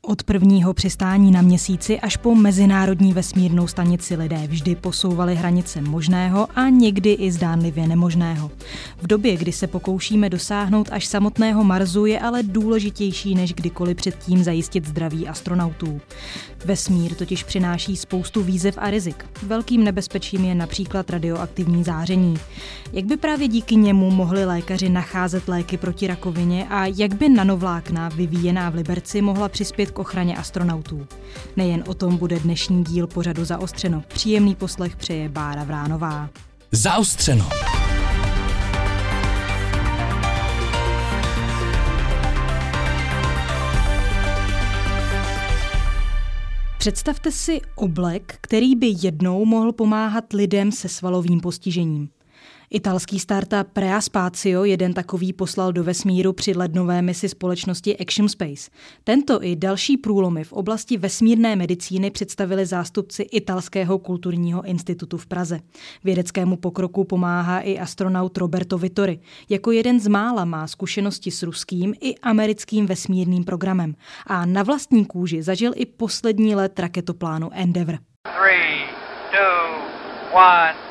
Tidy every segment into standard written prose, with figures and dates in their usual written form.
Od prvního přistání na Měsíci až po mezinárodní vesmírnou stanici lidé vždy posouvali hranice možného a někdy i zdánlivě nemožného. V době, kdy se pokoušíme dosáhnout až samotného Marsu, je ale důležitější než kdykoliv předtím zajistit zdraví astronautů. Vesmír totiž přináší spoustu výzev a rizik. Velkým nebezpečím je například radioaktivní záření. Jak by právě díky němu mohli lékaři nacházet léky proti rakovině a jak by nanovlákna vyvíjená v Liberci mohla přispět k ochraně astronautů? Nejen o tom bude dnešní díl pořadu Zaostřeno. Příjemný poslech přeje Bára Vránová. Zaostřeno. Představte si oblek, který by jednou mohl pomáhat lidem se svalovým postižením. Italský startup Prea Spatio jeden takový poslal do vesmíru při lednové misi společnosti Axiom Space. Tento i další průlomy v oblasti vesmírné medicíny představili zástupci Italského kulturního institutu v Praze. Vědeckému pokroku pomáhá i astronaut Roberto Vittori. Jako jeden z mála má zkušenosti s ruským i americkým vesmírným programem. A na vlastní kůži zažil i poslední let raketoplánu Endeavour. 3, 2, 1...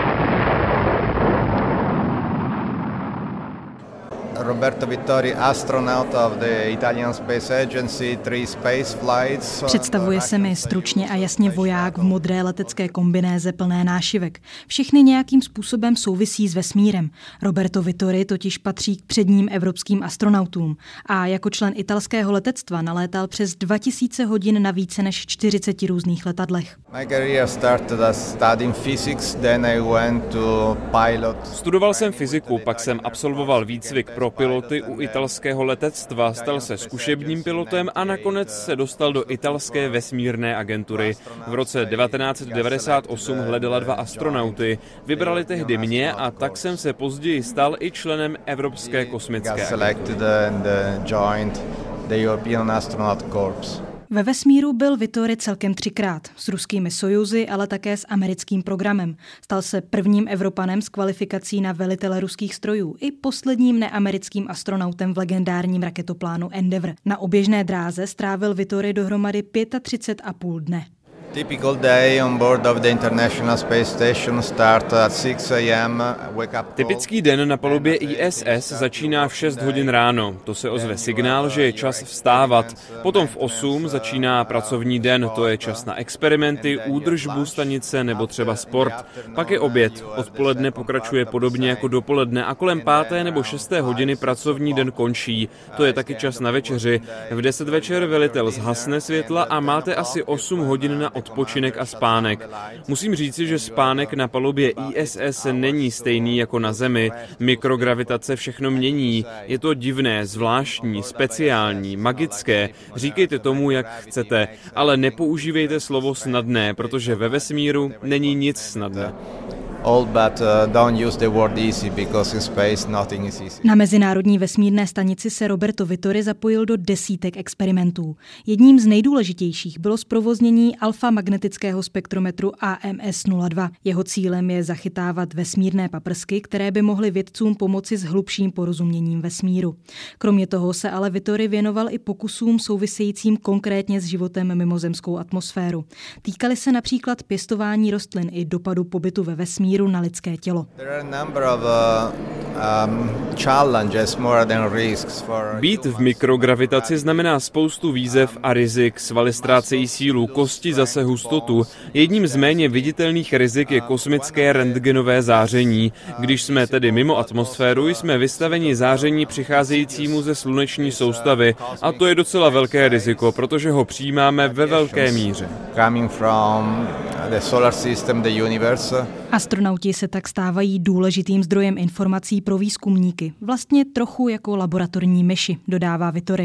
Roberto Vittori, astronaut of the Italian Space Agency, 3 space flights. Představuje se mi stručně a jasně voják v modré letecké kombinéze plné nášivek. Všechny nějakým způsobem souvisí s vesmírem. Roberto Vittori totiž patří k předním evropským astronautům a jako člen italského letectva nalétal přes 2000 hodin na více než 40 různých letadlech. My career started as studying physics, then I went to pilot. Studoval jsem fyziku, pak jsem absolvoval výcvik pro piloty u italského letectva, stal se zkušebním pilotem a nakonec se dostal do italské vesmírné agentury. V roce 1998 hledala 2 astronauty. Vybrali tehdy mě a tak jsem se později stal i členem Evropské kosmické agentury. Ve vesmíru byl Vittori celkem 3krát, s ruskými Sojuzy, ale také s americkým programem. Stal se prvním Evropanem s kvalifikací na velitele ruských strojů i posledním neamerickým astronautem v legendárním raketoplánu Endeavour. Na oběžné dráze strávil Vittori dohromady 35,5 dne. Typical day on board of the International Space Station start at 6 a.m. wake up. Typický den na palubě ISS začíná v 6 hodin ráno. To se ozve signál, že je čas vstávat. Potom v 8 začíná pracovní den, to je čas na experimenty, údržbu stanice nebo třeba sport. Pak je oběd. Odpoledne pokračuje podobně jako dopoledne a kolem 5. nebo 6. hodiny pracovní den končí. To je taky čas na večeři. V 10 večer velitel zhasne světla a máte asi 8 hodin na odpočinek a spánek. Musím říci, že spánek na palubě ISS není stejný jako na Zemi. Mikrogravitace všechno mění. Je to divné, zvláštní, speciální, magické. Říkejte tomu, jak chcete, ale nepoužívejte slovo snadné, protože ve vesmíru není nic snadné. Na mezinárodní vesmírné stanici se Roberto Vittori zapojil do desítek experimentů. Jedním z nejdůležitějších bylo zprovoznění alfa-magnetického spektrometru AMS-02. Jeho cílem je zachytávat vesmírné paprsky, které by mohly vědcům pomoci s hlubším porozuměním vesmíru. Kromě toho se ale Vittori věnoval i pokusům souvisejícím konkrétně s životem mimozemskou atmosféru. Týkaly se například pěstování rostlin i dopadu pobytu ve vesmíru na lidské tělo. Být v mikrogravitaci znamená spoustu výzev a rizik. Svaly ztrácejí sílu, kosti zase hustotu. Jedním z méně viditelných rizik je kosmické rentgenové záření. Když jsme tedy mimo atmosféru, jsme vystaveni záření přicházejícímu ze sluneční soustavy a to je docela velké riziko, protože ho přijímáme ve velké míře. Astronauti se tak stávají důležitým zdrojem informací pro výzkumníky, vlastně trochu jako laboratorní myši, dodává Vittori.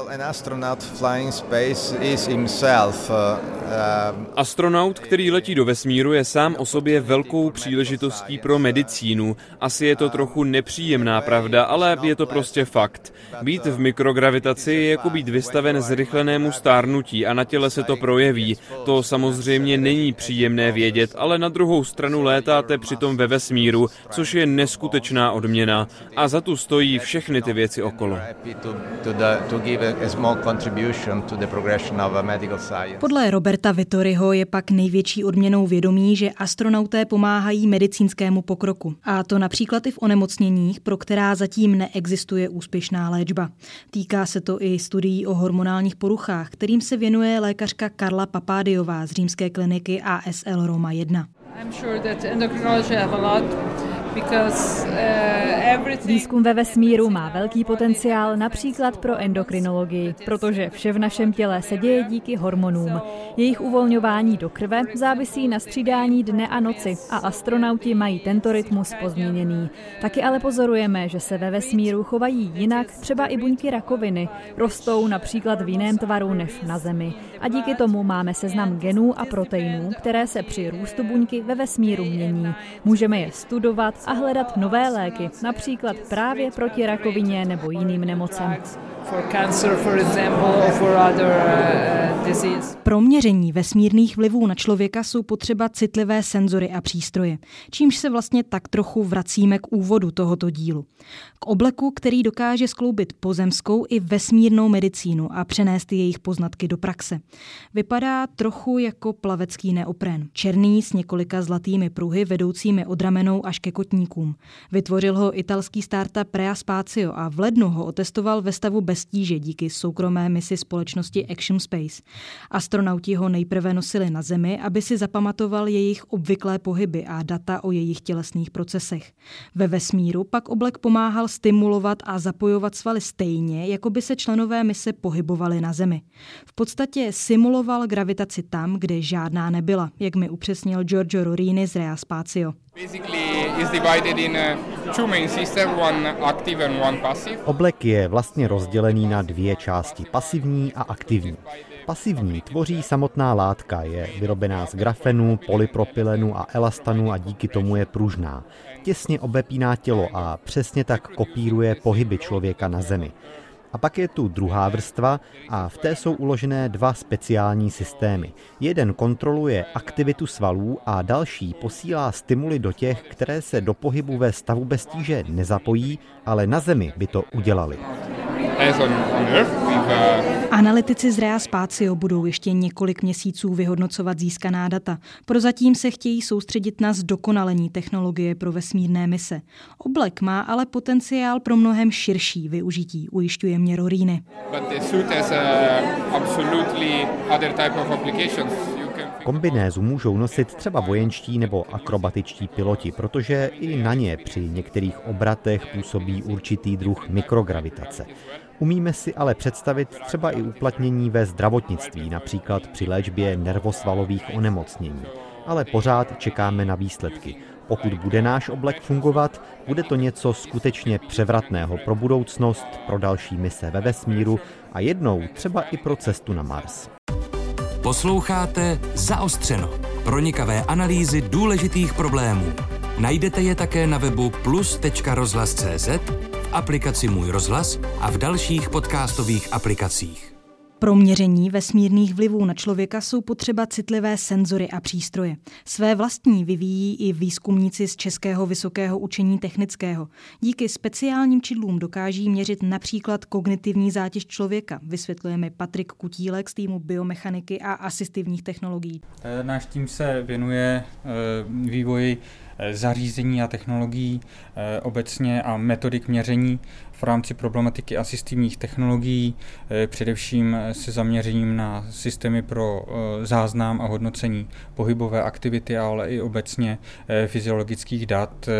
Astronaut, který letí do vesmíru, je sám o sobě velkou příležitostí pro medicínu. Asi je to trochu nepříjemná pravda, ale je to prostě fakt. Být v mikrogravitaci je jako být vystaven zrychlenému stárnutí a na těle se to projeví. To samozřejmě není příjemné vědět, ale na druhou stranu létáte přitom ve vesmíru, což je neskutečná odměna. A za tu stojí všechny ty věci okolo. give a small contribution to the progression of medical science. Podle Roberta Vittoriho je pak největší odměnou vědomí, že astronauté pomáhají medicínskému pokroku. A to například i v onemocněních, pro která zatím neexistuje úspěšná léčba. Týká se to i studií o hormonálních poruchách, kterým se věnuje lékařka Karla Papadiová z římské kliniky ASL Roma 1. Výzkum ve vesmíru má velký potenciál například pro endokrinologii, protože vše v našem těle se děje díky hormonům. Jejich uvolňování do krve závisí na střídání dne a noci a astronauti mají tento rytmus pozměněný. Taky ale pozorujeme, že se ve vesmíru chovají jinak třeba i buňky rakoviny, rostou například v jiném tvaru než na Zemi. A díky tomu máme seznam genů a proteinů, které se při růstu buňky ve vesmíru mění. Můžeme je studovat a hledat nové léky, například právě proti rakovině nebo jiným nemocem. Pro měření vesmírných vlivů na člověka jsou potřeba citlivé senzory a přístroje, čímž se vlastně tak trochu vracíme k úvodu tohoto dílu. K obleku, který dokáže skloubit pozemskou i vesmírnou medicínu a přenést jejich poznatky do praxe. Vypadá trochu jako plavecký neopren, černý s několika zlatými pruhy vedoucími od ramenou až ke kotníkům. Vytvořil ho italský startup Rea Spatio a v lednu ho otestoval ve stavu bez tíže díky soukromé misi společnosti Action Space. Astronauti ho nejprve nosili na Zemi, aby si zapamatoval jejich obvyklé pohyby a data o jejich tělesných procesech. Ve vesmíru pak oblek pomáhal stimulovat a zapojovat svaly stejně, jako by se členové mise pohybovali na Zemi. V podstatě simuloval gravitaci tam, kde žádná nebyla, jak mi upřesnil Giorgio Rorini z Rea Spatio. Oblek je vlastně rozdělený na dvě části, pasivní a aktivní. Pasivní tvoří samotná látka, je vyrobená z grafenu, polypropylenu a elastanu a díky tomu je pružná. Těsně obepíná tělo a přesně tak kopíruje pohyby člověka na Zemi. A pak je tu druhá vrstva a v té jsou uložené dva speciální systémy. Jeden kontroluje aktivitu svalů a další posílá stimuly do těch, které se do pohybu ve stavu bez tíže nezapojí, ale na Zemi by to udělali. Analytici z Rea Spatio budou ještě několik měsíců vyhodnocovat získaná data. Prozatím se chtějí soustředit na zdokonalení technologie pro vesmírné mise. Oblek má ale potenciál pro mnohem širší využití, ujišťuje mě Rorini. Kombinézu můžou nosit třeba vojenští nebo akrobatičtí piloti, protože i na ně při některých obratech působí určitý druh mikrogravitace. Umíme si ale představit třeba i uplatnění ve zdravotnictví, například při léčbě nervosvalových onemocnění. Ale pořád čekáme na výsledky. Pokud bude náš oblek fungovat, bude to něco skutečně převratného pro budoucnost, pro další mise ve vesmíru a jednou třeba i pro cestu na Mars. Posloucháte Zaostřeno. Pronikavé analýzy důležitých problémů. Najdete je také na webu plus.rozhlas.cz, v aplikaci Můj rozhlas a v dalších podcastových aplikacích. Pro měření vesmírných vlivů na člověka jsou potřeba citlivé senzory a přístroje. Své vlastní vyvíjí i výzkumníci z Českého vysokého učení technického. Díky speciálním čidlům dokáží měřit například kognitivní zátěž člověka, vysvětluje mi Patrik Kutílek z týmu biomechaniky a asistivních technologií. Náš tým se věnuje vývoji zařízení a technologií obecně a metodik měření v rámci problematiky asistivních technologií, především se zaměřením na systémy pro záznam a hodnocení pohybové aktivity, ale i obecně fyziologických dat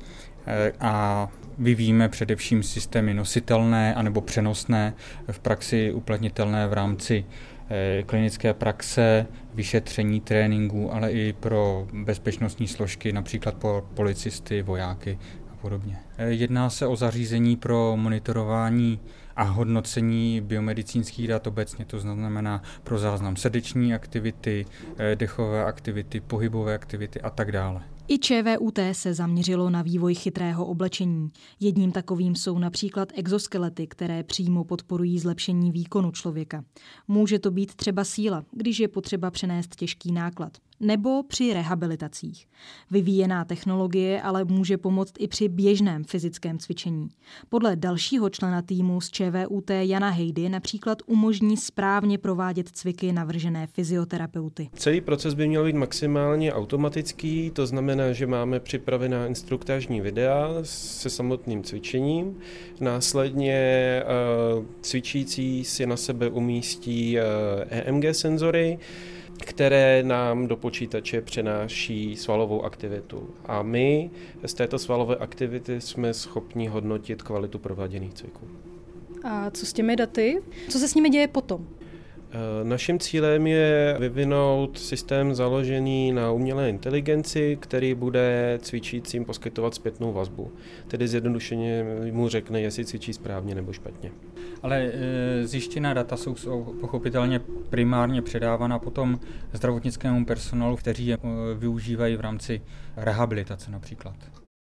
a vyvíjíme především systémy nositelné anebo přenosné, v praxi uplatnitelné v rámci klinické praxe, vyšetření, tréninku, ale i pro bezpečnostní složky, například pro policisty, vojáky a podobně. Jedná se o zařízení pro monitorování a hodnocení biomedicínských dat obecně, to znamená pro záznam srdeční aktivity, dechové aktivity, pohybové aktivity a tak dále. I ČVUT se zaměřilo na vývoj chytrého oblečení. Jedním takovým jsou například exoskelety, které přímo podporují zlepšení výkonu člověka. Může to být třeba síla, když je potřeba přenést těžký náklad. nebo při rehabilitacích. Vyvíjená technologie ale může pomoct i při běžném fyzickém cvičení. Podle dalšího člena týmu z ČVUT Jana Hejdy například umožní správně provádět cviky navržené fyzioterapeuty. Celý proces by měl být maximálně automatický, to znamená, že máme připravená instruktážní videa se samotným cvičením. Následně cvičící si na sebe umístí EMG senzory, které nám do počítače přenáší svalovou aktivitu. A my z této svalové aktivity jsme schopni hodnotit kvalitu prováděných cviků. A co s těmi daty? Co se s nimi děje potom? Naším cílem je vyvinout systém založený na umělé inteligenci, který bude cvičícím poskytovat zpětnou vazbu. Tedy zjednodušeně mu řekne, jestli cvičí správně nebo špatně. Ale zjištěná data jsou pochopitelně primárně předávána potom zdravotnickému personálu, kteří je využívají v rámci rehabilitace například.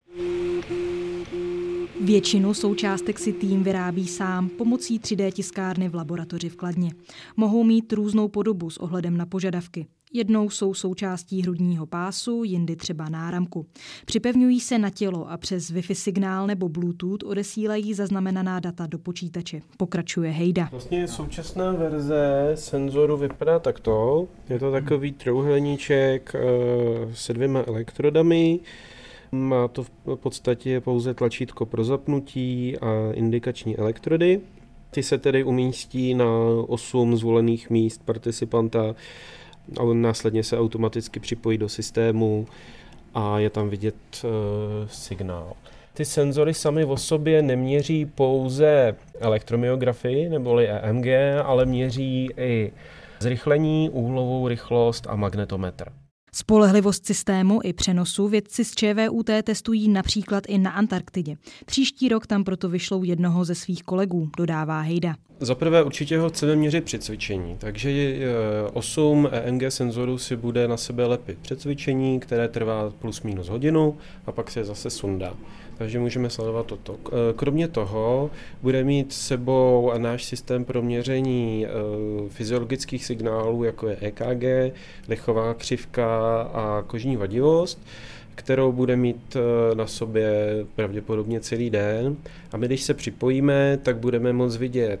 Většinu součástek si tým vyrábí sám pomocí 3D tiskárny v laboratoři v Kladně. Mohou mít různou podobu s ohledem na požadavky. Jednou jsou součástí hrudního pásu, jindy třeba náramku. Připevňují se na tělo a přes Wi-Fi signál nebo Bluetooth odesílají zaznamenaná data do počítače. Pokračuje Hejda. Vlastně současná verze senzoru vypadá takto. Je to takový trojúhelníček se 2 elektrodami. Má to v podstatě pouze tlačítko pro zapnutí a indikační elektrody. Ty se tedy umístí na 8 zvolených míst participanta a následně se automaticky připojí do systému a je tam vidět signál. Ty senzory samy o sobě neměří pouze elektromyografii neboli EMG, ale měří i zrychlení, úhlovou rychlost a magnetometr. Spolehlivost systému i přenosu vědci z ČVUT testují například i na Antarktidě. Příští rok tam proto vyšlou jednoho ze svých kolegů, dodává Hejda. Za prvé určitě ho chceme měřit při cvičení, takže 8 EMG senzorů si bude na sebe lepit před cvičení, které trvá plus minus hodinu a pak se zase sundá. Takže můžeme sledovat toto. Kromě toho bude mít s sebou náš systém pro měření fyziologických signálů, jako je EKG, dechová křivka a kožní vadivost, kterou bude mít na sobě pravděpodobně celý den. A my, když se připojíme, tak budeme moct vidět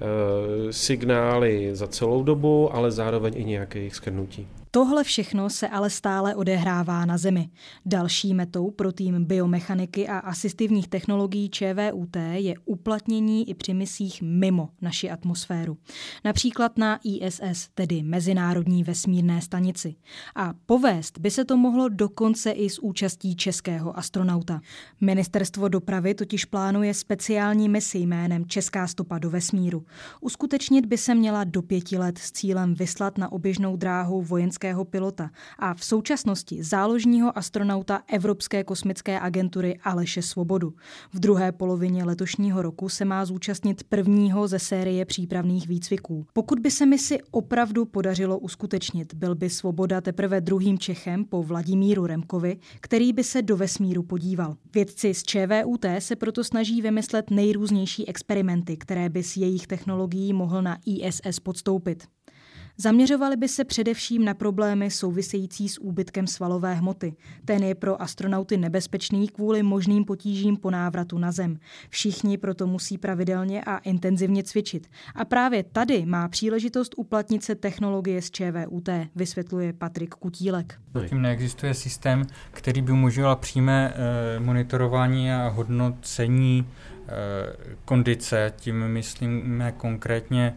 signály za celou dobu, ale zároveň i nějaké jejich shrnutí. Tohle všechno se ale stále odehrává na Zemi. Další metou pro tým biomechaniky a asistivních technologií ČVUT je uplatnění i při misích mimo naši atmosféru. Například na ISS, tedy Mezinárodní vesmírné stanici. A povést by se to mohlo dokonce i s účastí českého astronauta. Ministerstvo dopravy totiž plánuje speciální misi jménem Česká stopa do vesmíru. Uskutečnit by se měla do 5 let s cílem vyslat na oběžnou dráhu vojenského pilota a v současnosti záložního astronauta Evropské kosmické agentury Aleše Svobodu. V druhé polovině letošního roku se má zúčastnit prvního ze série přípravných výcviků. Pokud by se misi opravdu podařilo uskutečnit, byl by Svoboda teprve druhým Čechem po Vladimíru Remkovi, který by se do vesmíru podíval. Vědci z ČVUT se proto snaží vymyslet nejrůznější experimenty, které by s jejich technologií mohl na ISS podstoupit. Zaměřovali by se především na problémy související s úbytkem svalové hmoty. Ten je pro astronauty nebezpečný kvůli možným potížím po návratu na Zem. Všichni proto musí pravidelně a intenzivně cvičit. A právě tady má příležitost uplatnit se technologie z ČVUT, vysvětluje Patrik Kutílek. Zatím neexistuje systém, který by umožňoval přímé monitorování a hodnocení kondice. Tím myslíme konkrétně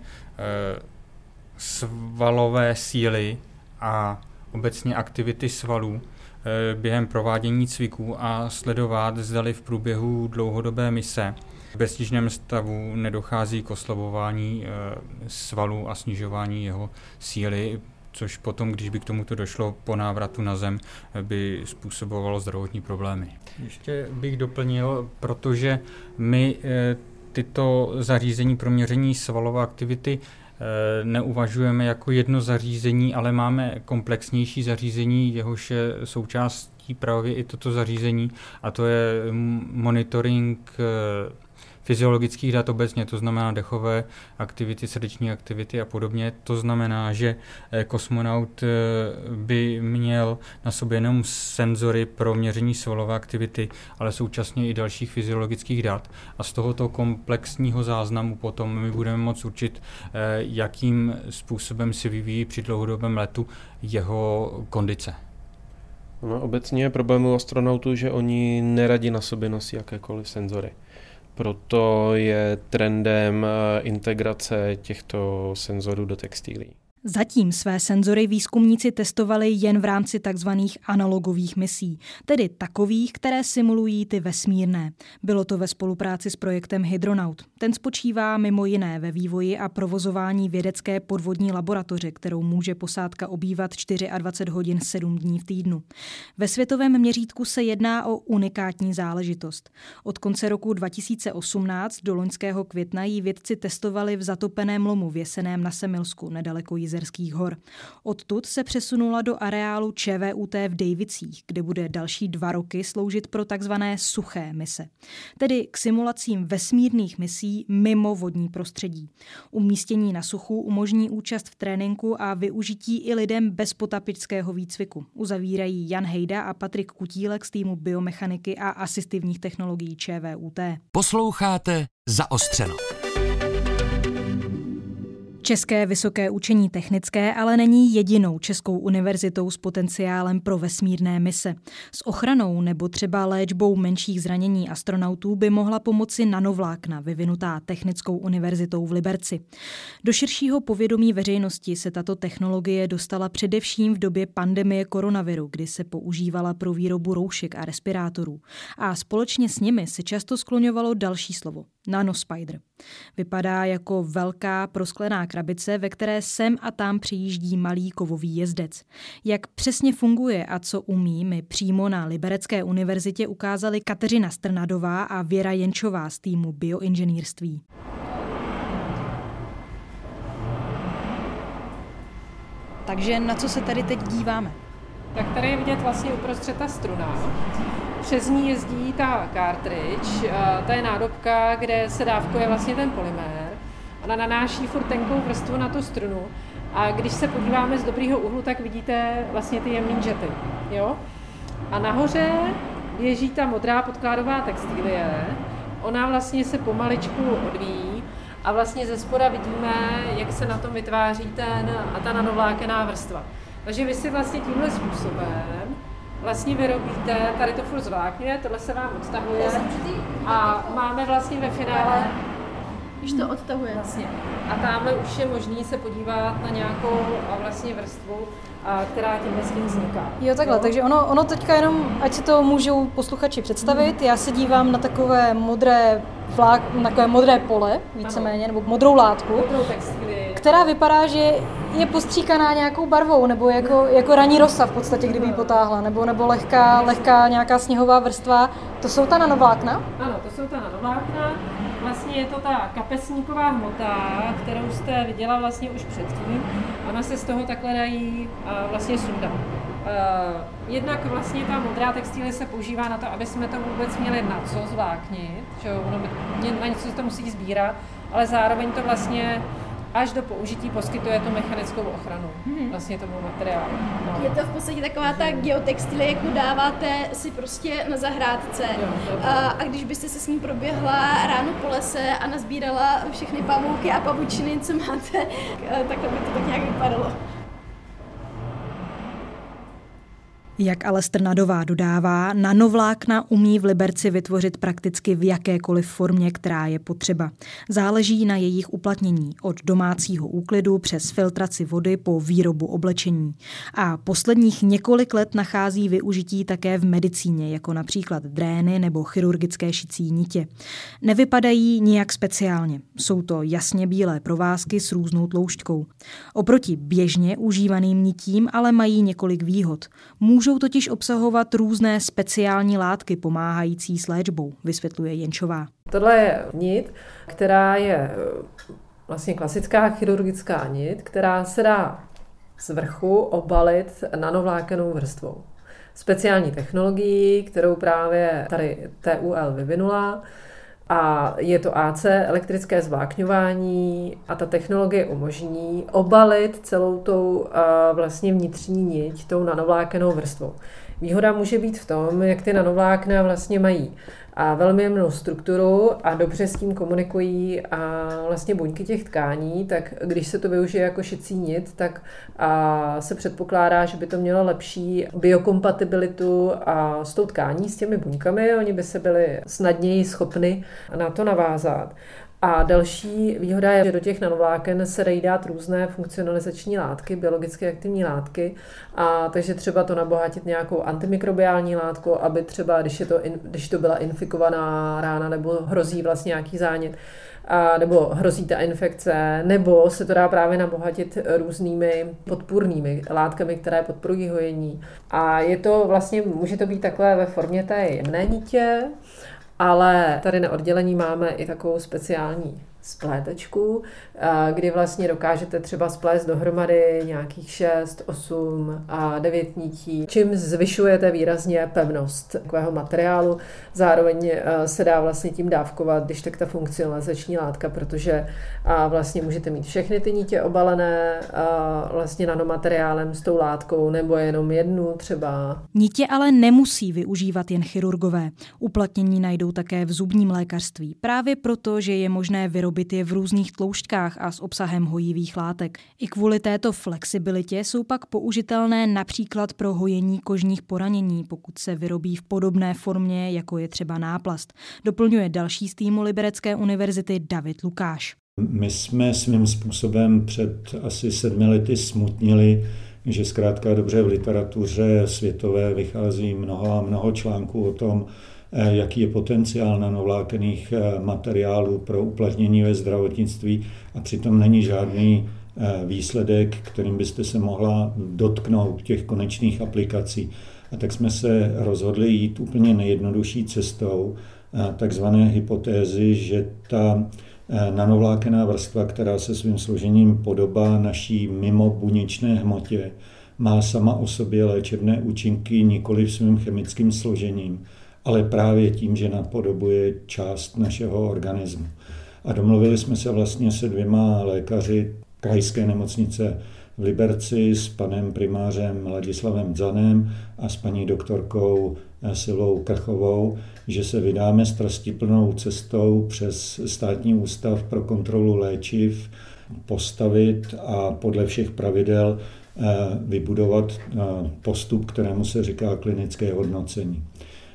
svalové síly a obecně aktivity svalů během provádění cviků a sledovat, zdali v průběhu dlouhodobé mise v beztížném stavu nedochází k oslabování svalů a snižování jeho síly, což potom, když by k tomuto došlo po návratu na Zem, by způsobovalo zdravotní problémy. Ještě bych doplnil, protože my tyto zařízení pro měření svalové aktivity neuvažujeme jako jedno zařízení, ale máme komplexnější zařízení, jehož je součástí právě i toto zařízení, a to je monitoring fyziologických dat obecně, to znamená dechové aktivity, srdeční aktivity a podobně. To znamená, že kosmonaut by měl na sobě jenom senzory pro měření svalové aktivity, ale současně i dalších fyziologických dat. A z tohoto komplexního záznamu potom my budeme moct určit, jakým způsobem se vyvíjí při dlouhodobém letu jeho kondice. No, obecně je problém u astronautů, že oni neradi na sobě nosí jakékoliv senzory. Proto je trendem integrace těchto senzorů do textilí. Zatím své senzory výzkumníci testovali jen v rámci takzvaných analogových misí, tedy takových, které simulují ty vesmírné. Bylo to ve spolupráci s projektem Hydronaut. Ten spočívá mimo jiné ve vývoji a provozování vědecké podvodní laboratoře, kterou může posádka obývat 24 hodin 7 dní v týdnu. Ve světovém měřítku se jedná o unikátní záležitost. Od konce roku 2018 do loňského května ji vědci testovali v zatopeném lomu věseném na Semilsku, nedaleko Jizerských hor. Odtud se přesunula do areálu ČVUT v Dejvicích, kde bude další 2 roky sloužit pro takzvané suché mise, tedy k simulacím vesmírných misí mimo vodní prostředí. Umístění na suchu umožní účast v tréninku a využití i lidem bez potapičského výcviku. Uzavírají Jan Hejda a Patrik Kutílek z týmu biomechaniky a asistivních technologií ČVUT. Posloucháte Zaostřeno. České vysoké učení technické ale není jedinou českou univerzitou s potenciálem pro vesmírné mise. S ochranou nebo třeba léčbou menších zranění astronautů by mohla pomoci nanovlákna vyvinutá Technickou univerzitou v Liberci. Do širšího povědomí veřejnosti se tato technologie dostala především v době pandemie koronaviru, kdy se používala pro výrobu roušek a respirátorů. A společně s nimi se často skloňovalo další slovo – nanospider. Vypadá jako velká prosklená krabice, ve které sem a tam přijíždí malý kovový jezdec. Jak přesně funguje a co umí, mi přímo na Liberecké univerzitě ukázali Kateřina Strnadová a Věra Jenčová z týmu bioinženýrství. Takže na co se tady teď díváme? Tak tady je vidět vlastně uprostřed ta struna. Přes ní jezdí ta cartridge, ta je nádobka, kde se dávkuje vlastně ten polymér. Ona nanáší furt tenkou vrstvu na tu strunu a když se podíváme z dobrýho úhlu, tak vidíte vlastně ty jemný jety. Jo? A nahoře běží ta modrá podkládová textilie, ona vlastně se pomaličku odvíjí a vlastně ze spoda vidíme, jak se na tom vytváří ta nanovlákená vrstva. Takže vy si vlastně tímhle způsobem vlastně vyrobíte, tady to furt zvlákne, tohle se vám odtahuje a máme vlastně ve finále, když to odtahuje. Vlastně. A tamhle už je možný se podívat na nějakou vlastně vrstvu, která tímhle s tím vzniká. Jo, takhle, takže ono teďka jenom, ať si to můžou posluchači představit, já se dívám na takové modré pole, víceméně, nebo modrou látku, která vypadá, že je postříkaná nějakou barvou, nebo jako ranní rosa v podstatě, kdyby ji potáhla, nebo lehká nějaká sněhová vrstva. To jsou ta nanovlákna? Ano, to jsou ta nanovlákna. Vlastně je to ta kapesníková hmota, kterou jste viděla vlastně už předtím. Ona se z toho takhle dají vlastně sundat. Jednak vlastně ta modrá textilie se používá na to, aby jsme to vůbec měli na co zvláknit, že na něco se to musí sbírat, ale zároveň to vlastně až do použití poskytuje tu mechanickou ochranu vlastně tomu materiálu. No. Je to v podstatě taková ta geotextilie, jako dáváte si prostě na zahrádce a když byste se s ním proběhla ráno po lese a nazbírala všechny pavouky a pavučiny, co máte, tak by to tak nějak vypadalo. Jak ale Strnadová dodává, nanovlákna umí v Liberci vytvořit prakticky v jakékoliv formě, která je potřeba. Záleží na jejich uplatnění, od domácího úklidu přes filtraci vody po výrobu oblečení. A posledních několik let nachází využití také v medicíně, jako například drény nebo chirurgické šicí nitě. Nevypadají nijak speciálně. Jsou to jasně bílé provázky s různou tloušťkou. Oproti běžně užívaným nitím ale mají několik výhod. Můžou totiž obsahovat různé speciální látky pomáhající s léčbou, vysvětluje Jenčová. Tohle je nit, která je vlastně klasická chirurgická nit, která se dá z vrchu obalit nanovlákenou vrstvou. Speciální technologií, kterou právě tady TUL vyvinula, A je to AC, elektrické zvlákňování, a ta technologie umožní obalit celou tou vlastně vnitřní niť tou nanovlákenou vrstvou. Výhoda může být v tom, jak ty nanovlákna vlastně mají a velmi jemnou strukturu a dobře s tím komunikují a vlastně buňky těch tkání, tak když se to využije jako šicí nit, tak se předpokládá, že by to mělo lepší biokompatibilitu a s tou tkání, s těmi buňkami, oni by se byli snadněji schopni na to navázat. A další výhoda je, že do těch nanovláken se dají dát různé funkcionalizační látky, biologicky aktivní látky, a takže třeba to nabohatit nějakou antimikrobiální látku, aby třeba, když to byla infikovaná rána nebo hrozí vlastně nějaký zánět, nebo hrozí ta infekce, nebo se to dá právě nabohatit různými podpůrnými látkami, které podporují hojení. A je to vlastně, může to být takové ve formě té jemné nitě, ale tady na oddělení máme i takovou speciální splétečku, kdy vlastně dokážete třeba splést dohromady nějakých 6, 8 a 9 nití, čím zvyšujete výrazně pevnost takového materiálu. Zároveň se dá vlastně tím dávkovat, když tak ta funkcionalizační látka, protože vlastně můžete mít všechny ty nitě obalené vlastně nanomateriálem s tou látkou, nebo jenom jednu třeba. Nitě ale nemusí využívat jen chirurgové. Uplatnění najdou také v zubním lékařství, právě proto, že je možné vyrobit je v různých tloušťkách a s obsahem hojivých látek. I kvůli této flexibilitě jsou pak použitelné například pro hojení kožních poranění, pokud se vyrobí v podobné formě, jako je třeba náplast. Doplňuje další z týmu Liberecké univerzity David Lukáš. My jsme svým způsobem před asi 7 lety smutnili, že zkrátka dobře v literatuře světové vychází mnoho článků o tom, jaký je potenciál nanovlákenných materiálů pro uplatnění ve zdravotnictví, a přitom není žádný výsledek, kterým byste se mohla dotknout těch konečných aplikací. A tak jsme se rozhodli jít úplně nejjednodušší cestou takzvané hypotézy, že ta nanovlákená vrstva, která se svým složením podobá naší mimobuněčné hmotě, má sama o sobě léčebné účinky nikoli svým chemickým složením, ale právě tím, že napodobuje část našeho organismu. A domluvili jsme se vlastně se 2 lékaři krajské nemocnice v Liberci, s panem primářem Ladislavem Dzanem a s paní doktorkou Silvou Krchovou, že se vydáme strastiplnou cestou přes Státní ústav pro kontrolu léčiv, postavit a podle všech pravidel vybudovat postup, kterému se říká klinické hodnocení.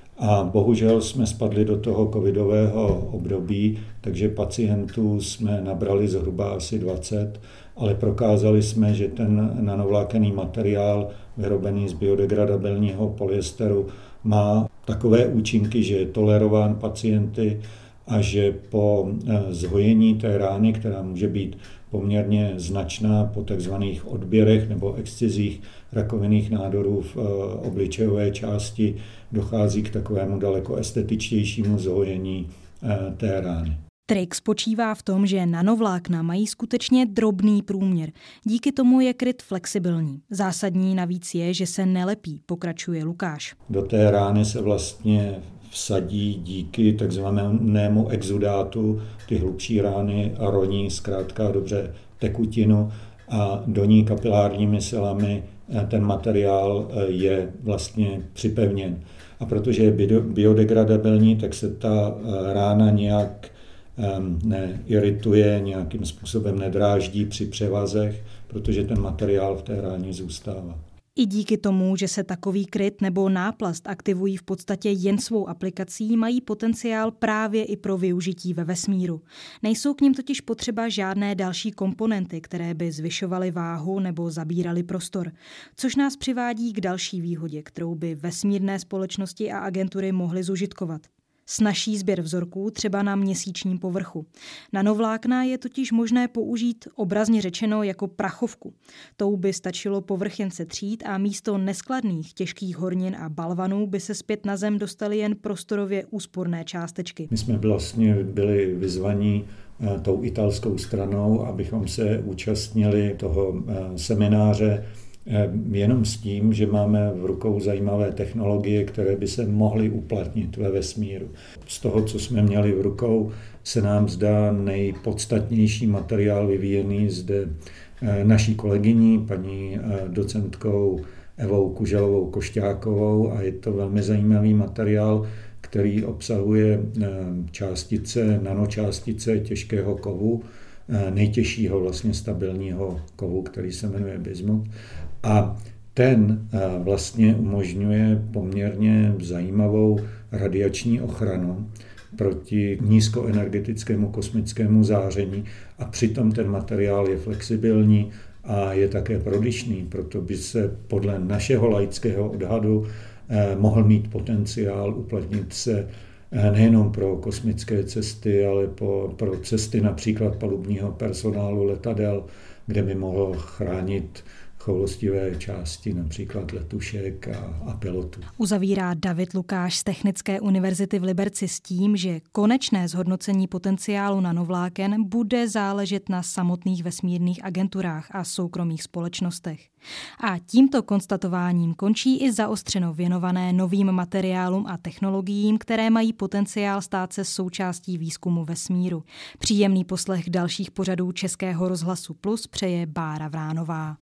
A bohužel jsme spadli do toho covidového období, takže pacientů jsme nabrali zhruba asi 20, ale prokázali jsme, že ten nanovlákený materiál vyrobený z biodegradabilního polyesteru má takové účinky, že je tolerován pacienty a že po zhojení té rány, která může být poměrně značná po takzvaných odběrech nebo excizích rakovinných nádorů v obličejové části, dochází k takovému daleko estetičtějšímu zhojení té rány. Trik spočívá v tom, že nanovlákna mají skutečně drobný průměr. Díky tomu je kryt flexibilní. Zásadní navíc je, že se nelepí, pokračuje Lukáš. Do té rány se vlastně vsadí díky takzvanému exudátu ty hlubší rány a roní zkrátka dobře tekutinu a do ní kapilárními silami ten materiál je vlastně připevněn. A protože je biodegradabilní, tak se ta rána nějak neirituje, nějakým způsobem nedráždí při převazech, protože ten materiál v té ráně zůstává. I díky tomu, že se takový kryt nebo náplast aktivují v podstatě jen svou aplikací, mají potenciál právě i pro využití ve vesmíru. Nejsou k nim totiž potřeba žádné další komponenty, které by zvyšovaly váhu nebo zabíraly prostor. Což nás přivádí k další výhodě, kterou by vesmírné společnosti a agentury mohly zužitkovat. Snazší sběr vzorků třeba na měsíčním povrchu. Nanovlákna je totiž možné použít obrazně řečeno jako prachovku. Tou by stačilo povrch jen setřít a místo neskladných těžkých hornin a balvanů by se zpět na Zem dostaly jen prostorově úsporné částečky. My jsme vlastně byli vyzvaní tou italskou stranou, abychom se účastnili toho semináře jenom s tím, že máme v rukou zajímavé technologie, které by se mohly uplatnit ve vesmíru. Z toho, co jsme měli v rukou, se nám zdá nejpodstatnější materiál vyvíjený zde naší kolegyní, paní docentkou Evou Kuželovou-Košťákovou, a je to velmi zajímavý materiál, který obsahuje nanočástice těžkého kovu, nejtěžšího vlastně stabilního kovu, který se jmenuje bismut. A ten vlastně umožňuje poměrně zajímavou radiační ochranu proti nízkoenergetickému kosmickému záření a přitom ten materiál je flexibilní a je také prodyšný, proto by se podle našeho laického odhadu mohl mít potenciál uplatnit se nejenom pro kosmické cesty, ale pro cesty například palubního personálu letadel, kde by mohl chránit choulostivé části, například letušek a pilotů. Uzavírá David Lukáš z Technické univerzity v Liberci s tím, že konečné zhodnocení potenciálu nanovláken bude záležet na samotných vesmírných agenturách a soukromých společnostech. A tímto konstatováním končí i Zaostřeno věnované novým materiálům a technologiím, které mají potenciál stát se součástí výzkumu vesmíru. Příjemný poslech dalších pořadů Českého rozhlasu Plus přeje Bára Vránová.